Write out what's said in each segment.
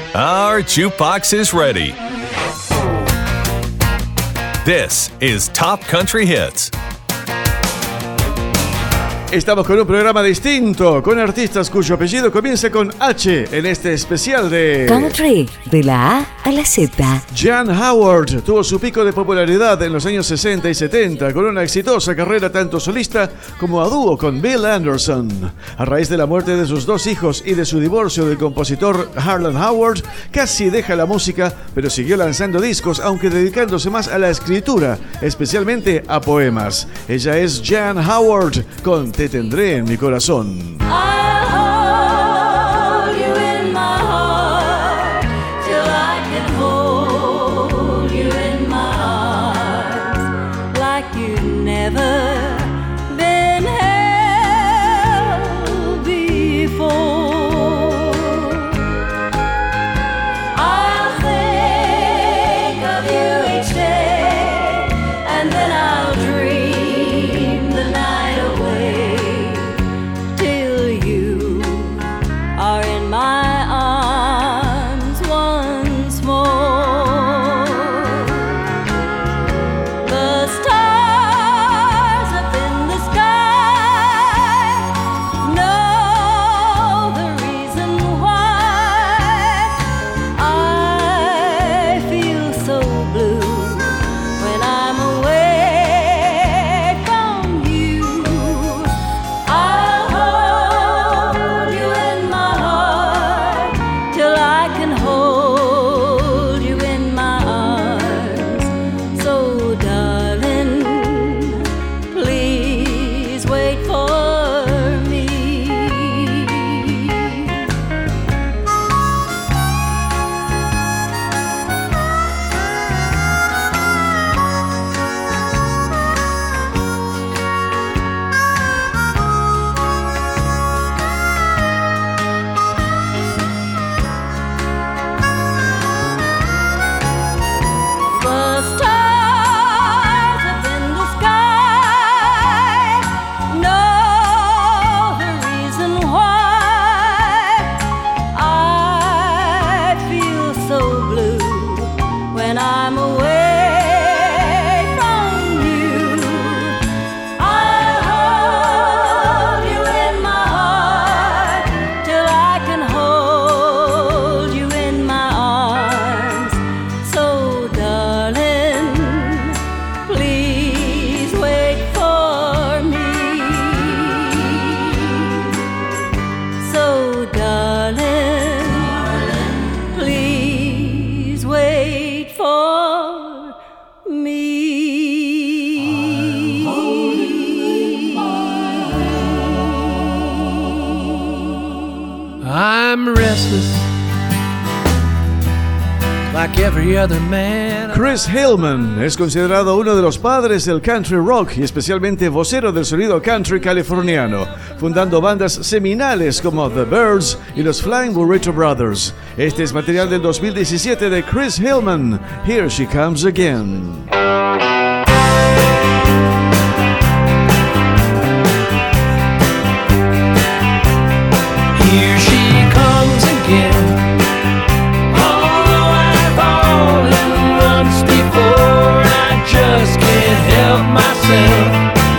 Our jukebox is ready. This is Top Country Hits. Estamos con un programa distinto, con artistas cuyo apellido comienza con H en este especial de Country, de la A a la Z. Jan Howard tuvo su pico de popularidad en los años 60 y 70 con una exitosa carrera tanto solista como a dúo con Bill Anderson. A raíz de la muerte de sus dos hijos y de su divorcio del compositor Harlan Howard, casi deja la música, pero siguió lanzando discos, aunque dedicándose más a la escritura, especialmente a poemas. Ella es Jan Howard con Te tendré en mi corazón. Chris Hillman es considerado uno de los padres del country rock y especialmente vocero del sonido country californiano, fundando bandas seminales como The Byrds y los Flying Burrito Brothers. Este es material del 2017 de Chris Hillman, Here She Comes Again. Here she comes again. Just can't help myself,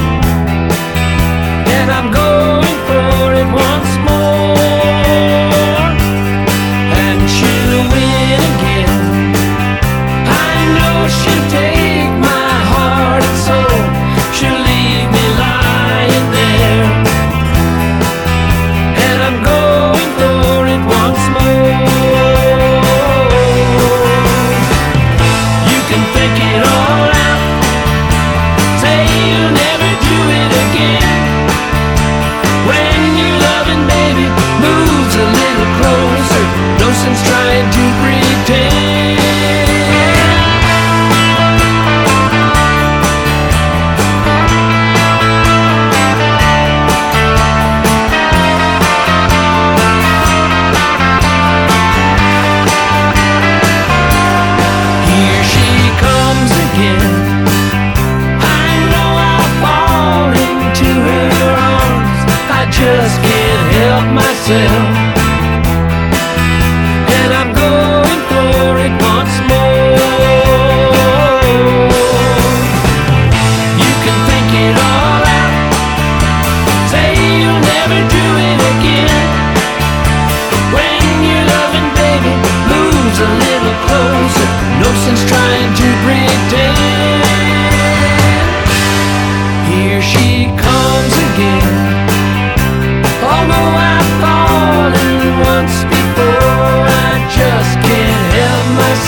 and I'm going for it once more, and she'll win again. I know she'll take my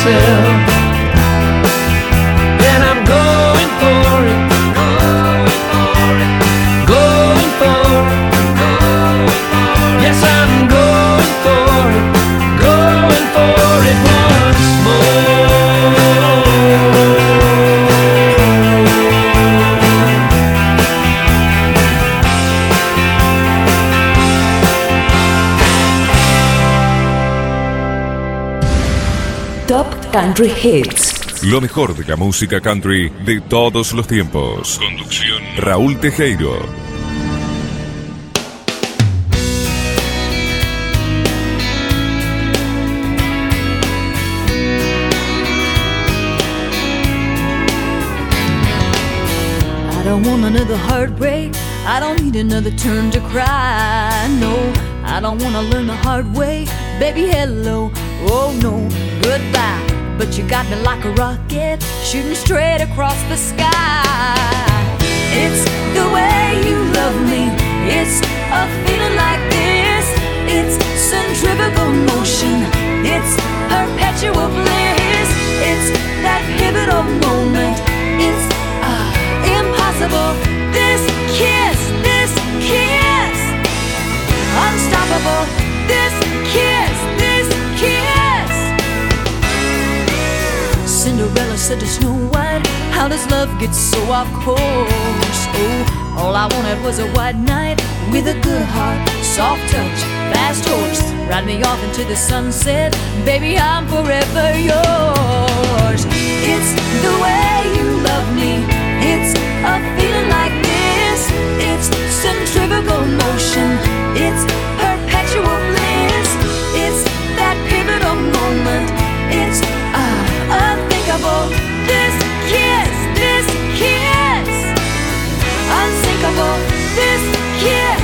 myself. And I'm going for it, going for it. Yes, I'm going for it once more. Top Country Hits. Lo mejor de la música country de todos los tiempos. Conducción Raúl Tejero. I don't want another heartbreak. I don't need another turn to cry. No, I don't want to learn the hard way. Baby, hello. Oh no, goodbye. But you got me like a rocket, shooting straight across the sky. It's the way you love me. It's a feeling like this. It's centrifugal motion. It's perpetual bliss. It's that pivotal moment. It's impossible. This kiss, unstoppable. This kiss. Cinderella said to Snow White, how does love get so off course? Oh, all I wanted was a white knight with a good heart, soft touch, fast horse. Ride me off into the sunset, baby, I'm forever yours. It's the way you love me. It's a feeling like this. It's centrifugal motion. It's perpetual bliss. It's that pivotal moment. It's unthinkable. This kiss, unsinkable. This kiss.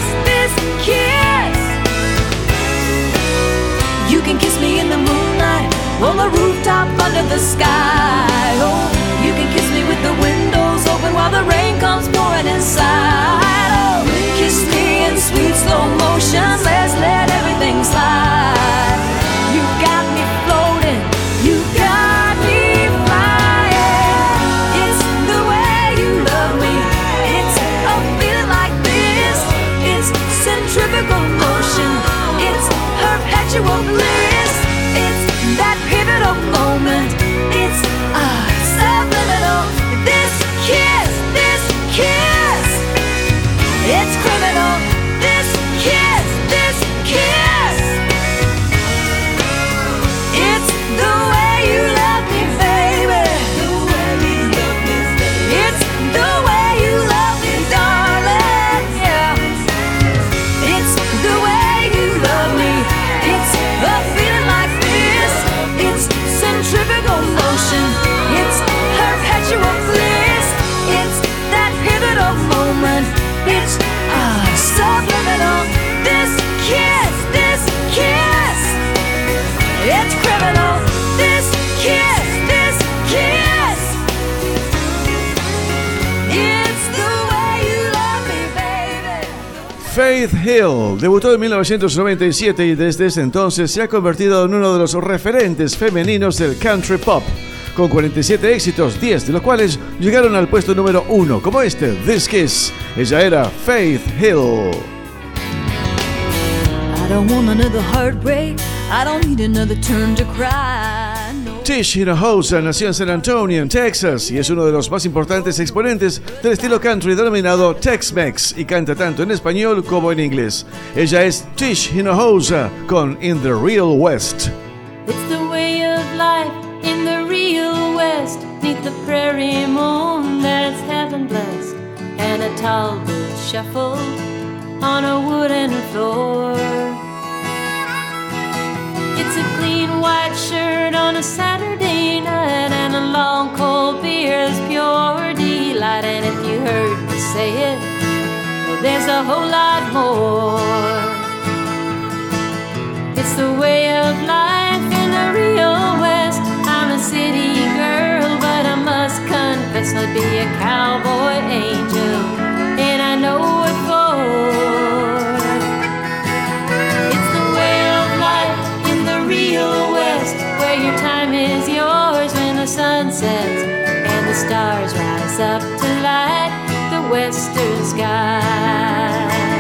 You can kiss me in the moonlight, on the rooftop under the sky. Oh, you can kiss me with the windows open while the rain comes pouring inside. Oh, kiss me in sweet slow motion. Let's let everything slide. You got me floating. You got me flying. It's the way you love me. It's a feeling like this. It's centrifugal motion. It's perpetual bliss. It's that pivotal moment. It's subliminal. This kiss. It's criminal. This kiss. It's the way you love me, baby. It's the way you love me, darling. Yeah. It's the way you love me. It's a feeling like this. It's centrifugal motion. It's perpetual bliss. It's that pivotal moment. It's subliminal. This kiss. It's criminal. This kiss. It's the way you love me, baby. Faith Hill debutó en 1997 y desde ese entonces se ha convertido en uno de los referentes femeninos del country pop, con 47 éxitos, 10 de los cuales llegaron al puesto número 1, como este, This Kiss. Ella era Faith Hill. I don't want another heartbreak. I don't need another turn to cry. No. Tish Hinojosa nació en San Antonio, en Texas, y es uno de los más importantes exponentes del estilo country denominado Tex-Mex, y canta tanto en español como en inglés. Ella es Tish Hinojosa con In the Real West. It's the way of life in the real West, neath the prairie moon that's heaven blessed, and a tall boot shuffled on a wooden floor. It's a clean white shirt on a Saturday night, and a long cold beer is pure delight. And if you heard me say it, well, there's a whole lot more. It's the way of life in the real West. I'm a city girl, but I must confess I'd be a cowboy angel, and I know what for. It's the way of life in the real West, where your time is yours sky.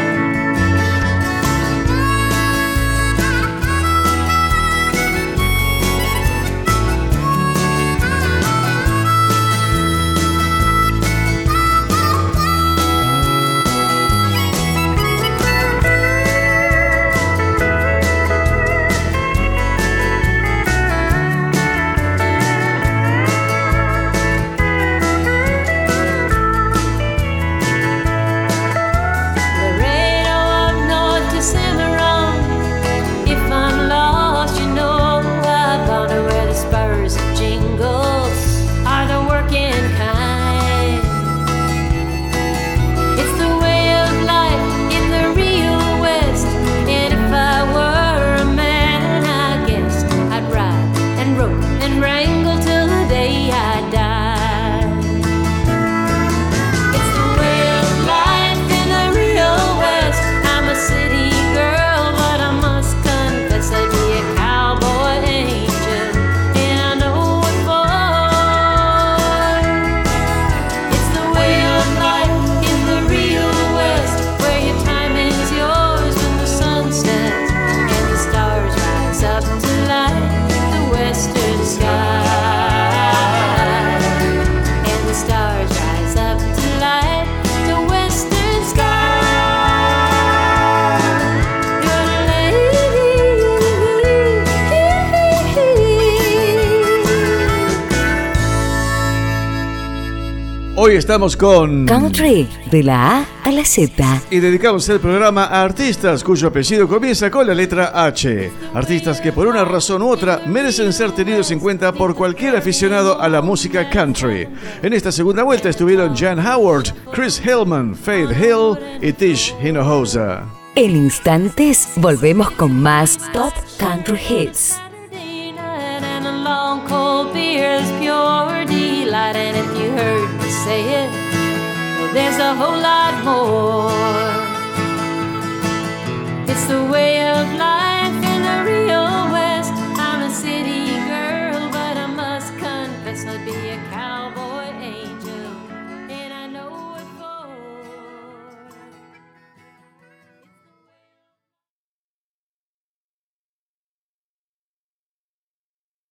Hoy estamos con Country, de la A a la Z. y dedicamos el programa a artistas cuyo apellido comienza con la letra H. Artistas que por una razón u otra merecen ser tenidos en cuenta por cualquier aficionado a la música country. En esta segunda vuelta estuvieron Jan Howard, Chris Hillman, Faith Hill y Tish Hinojosa. En instantes volvemos con más Top Country Hits. Saturday night and a long cold beer is pure delight. And if you heard me say it, well, there's a whole lot more. It's the way of life.